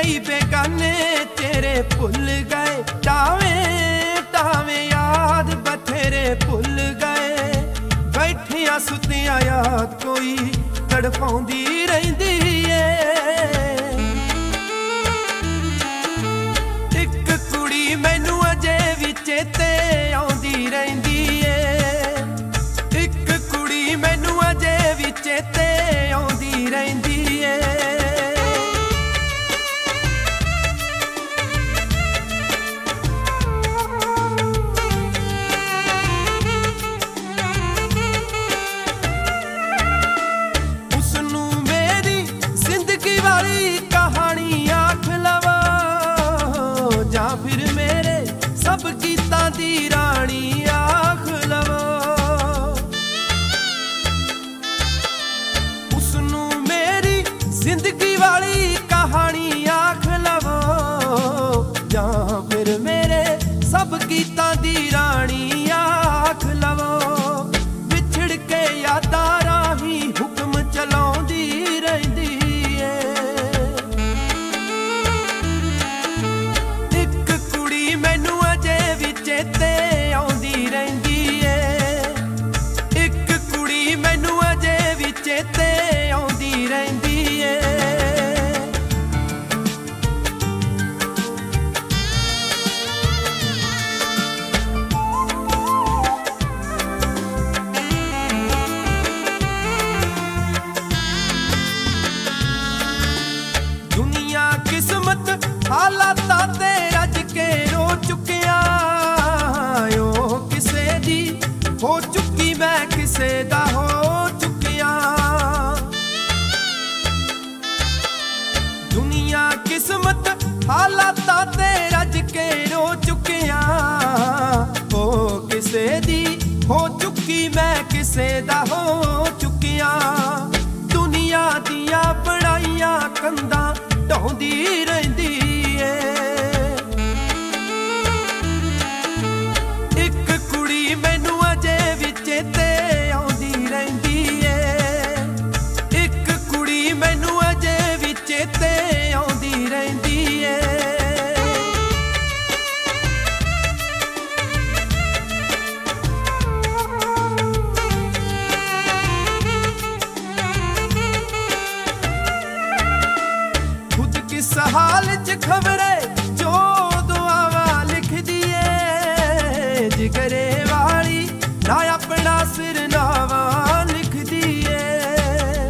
कई बेगाने तेरे भुल गए, टावे टावे याद बथेरे भुल गए। बैठिया सुतिया याद कोई तड़पाउंदी रहिंदी ए। इक कुड़ी मैनू अजे भी चेते आउंदी रहिंदी ए। इक कुड़ी मैनू अजे भी चेते आउंदी रहिंदी ए। सब गीतां दी राणी आख लवो, उसनू मेरी जिंदगी वाली कहानी आख लवो, जां फिर मेरे सब गीतां दी रानी आख लवो। विछड़ के यादां राही हुक्म चलाउंदी रहिंदी ए। इक कुड़ी मैनू चेते आउंदी रहिंदी ए। इक कुड़ी मैनू अजे भी चेते आउंदी रहिंदी ए। दुनिया किस्मत हालाता ते रज के रो चुकिया, हो चुकी मैं किसे दा हो चुकिया। दुनिया किस्मत हालाता ते रज के रो चुकिया, हो किसे दी हो चुकी मैं किसे दा हो चुकिया। दुनिया दिया बनाइया कंधा ढाउंदी रहिंदी ए। इक कुड़ी मैनू अजे भी चेते आउंदी रहिंदी ए। इक कुड़ी मैनू अजे भी चेते आउंदी रहिंदी ए। खुद किस हाल च खबरे जो दुआवा लिखदी ए। जिगरे वाली ना अपना सिरनावा लिखदी ए।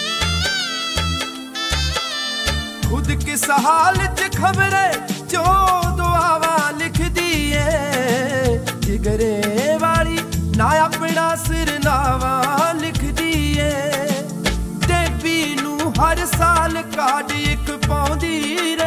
खुद किस हाल च खबरे जो दुआवा लिखदी ए। जिगरे वाली ना अपना सिरनावा लिखदी ए। देवी नू हर साल कार्ड इक पाउंदी